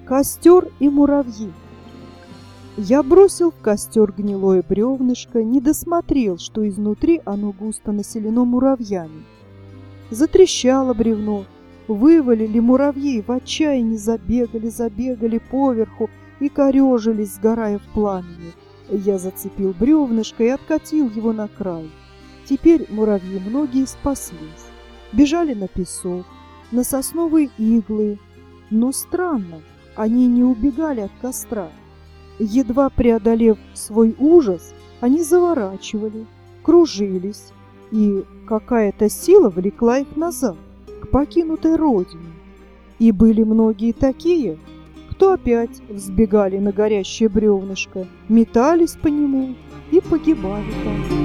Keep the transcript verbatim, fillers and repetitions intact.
Костер и муравьи. Я бросил в костер гнилое бревнышко, не досмотрел, что изнутри оно густо населено муравьями. Затрещало бревно, вывалили муравьи, в отчаянии забегали, забегали поверху и корежились, сгорая в пламени. Я зацепил бревнышко и откатил его на край. Теперь муравьи многие спаслись, бежали на песок, на сосновые иглы, но странно, они не убегали от костра. Едва преодолев свой ужас, они заворачивали, кружились, и какая-то сила влекла их назад, к покинутой родине. И были многие такие, кто опять взбегали на горящее бревнышко, метались по нему и погибали там.